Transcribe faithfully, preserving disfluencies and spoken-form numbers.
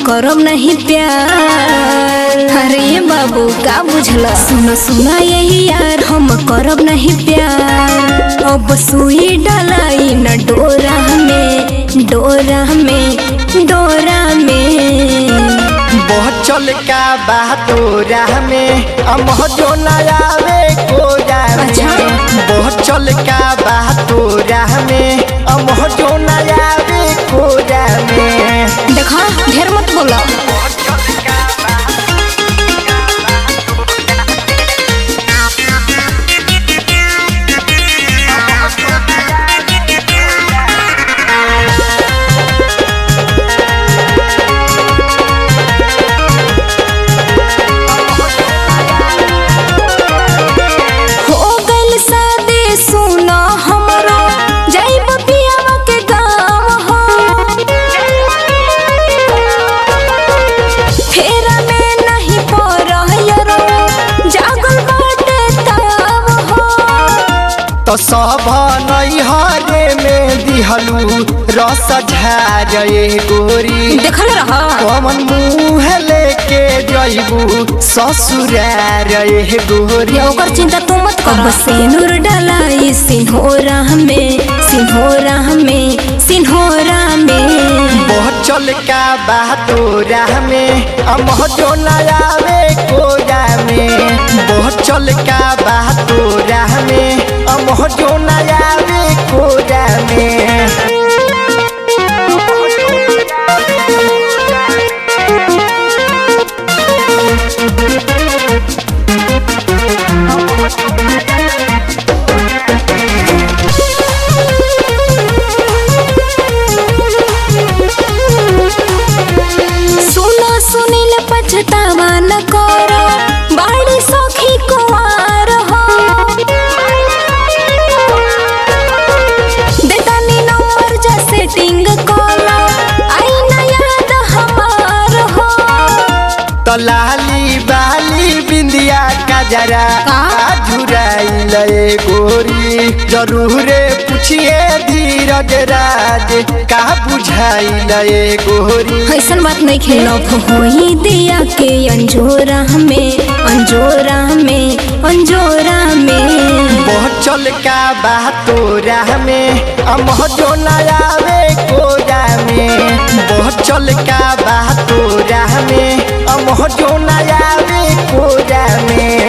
करब नहीं प्यार। अरे बाबू का बुझला, सुना सुना यही यार हम करब नहीं प्यार। अब सुई डलाई न डोरा में डोरा में डोरा में। बहुत चल का बहादुरा में अमह जो नयावे कोरा में। बहुत चल का बहादुरा में अमह जो नयावे कोरा में। देखा ढेर मत बोला। तो सब नैहरे में दिहलू रस झारे गोरी। देखल रहा कमन मुँह लेके जइबू ससुरार गोरी। ओकर चिंता तू मत कर। अब सिंदूर डलाई सिंहोरा में सिंहोरा में सिंहोरा में। बहुत चल का बहादुरा में अमह जो नयावे कोरा में। बहुत चल का बहादुरा में अमह जो नयावे कोरा में। सुना सुनील पछतावा न करो, बाड़ी सखी कुंवार हो। देतानी नंबर जा सेटिंग कॉला, आई ना याद हमार हो। तो लाली बाली बिंदिया का जरा झुराइल गोरी। जरूर पूछिए धीरज राज का बुझाइल गोरी। ऐसन बात नहीं खेलो होई दिया के अंजोरा में अंजोरा में अंजोरा में। बहुत चल का बहादुरा में अमह जो नयावे कोरा में। बहुत चल का बहादुरा में अमह जो नयावे कोरा में।